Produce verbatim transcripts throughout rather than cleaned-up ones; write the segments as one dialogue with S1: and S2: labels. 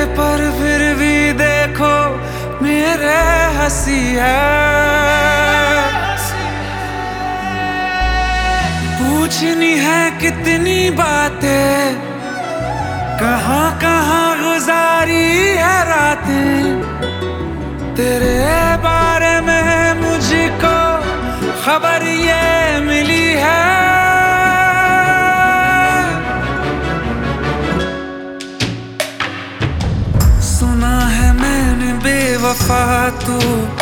S1: पर फिर भी देखो मेरे हंसी है। पूछनी है कितनी बातें, कहाँ कहाँ गुजारी है रातें, तेरे बारे में मुझको खबर ये मिली है। सुना है मैंने बेवफा तू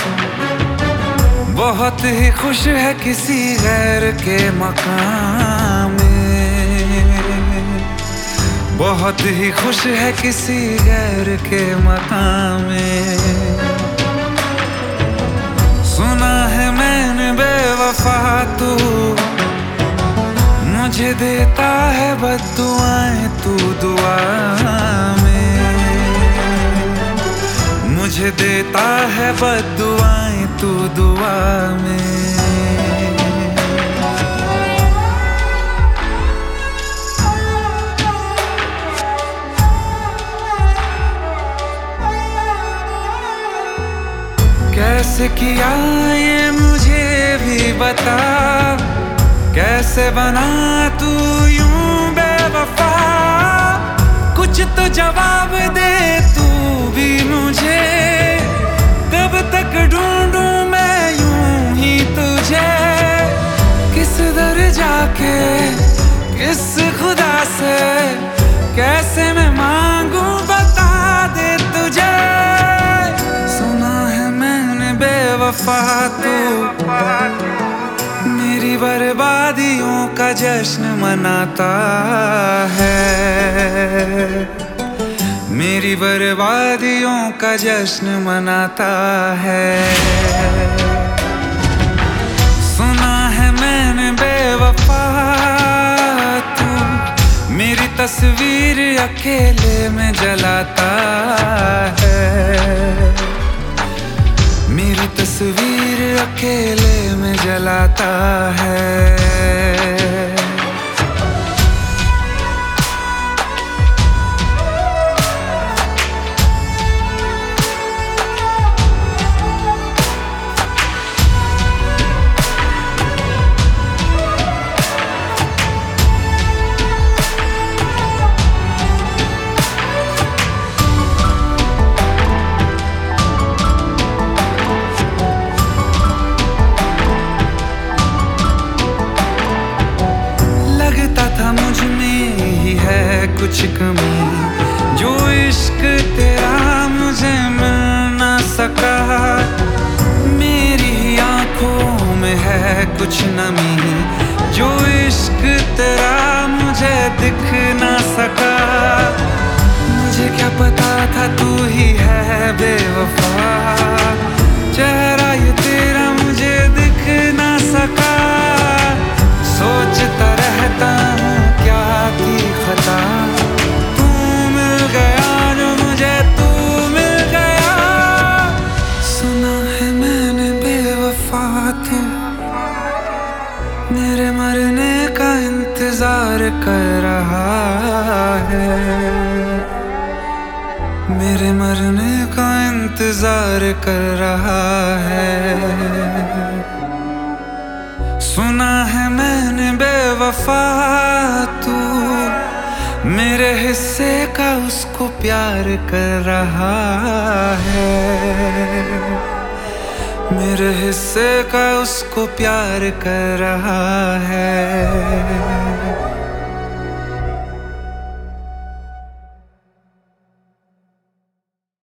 S1: बहुत ही खुश है किसी गैर के मकाम में, बहुत ही खुश है किसी गैर के मकाम में। सुना है मैंने बेवफा तू मुझे देता है बद्दुआएं तू दुआ में, मुझे देता है बद्दुआएं तू दुआ में। कैसे किया ये मुझे भी बता, कैसे बना तू यूं बेवफा, कुछ तो जवाब दे तू भी मुझे, कब तक ढूंढूं मैं यूं ही तुझे। किस दर जाके किस खुदा से कैसे मैं मांगू बता दे तुझे। सुना है मैंने बेवफा तू मेरी बर्बादियों का जश्न मनाता है, मेरी बर्बादियों का जश्न मनाता है। सुना है मैंने बेवफा तू मेरी तस्वीर अकेले में जलाता है, मेरी तस्वीर अकेले में जलाता है। कुछ कमी जो इश्क तेरा मुझे मिल ना सका, मेरी आंखों में है कुछ नमी जो इश्क तेरा मुझे दिख ना सका। मुझे क्या पता था तू ही है बेवफा, चेहरा ये तेरा मुझे दिख ना सका। सोचता रहता हूँ क्या थी खता, तू मिल गया जो मुझे तू मिल गया। सुना है मैंने बेवफा तू मेरे मरने का इंतजार कर रहा है, मेरे मरने का इंतजार कर रहा है। सुना है मैंने बेवफा तू मेरे हिस्से का उसको प्यार कर रहा है, मेरे हिस्से का उसको प्यार कर रहा है।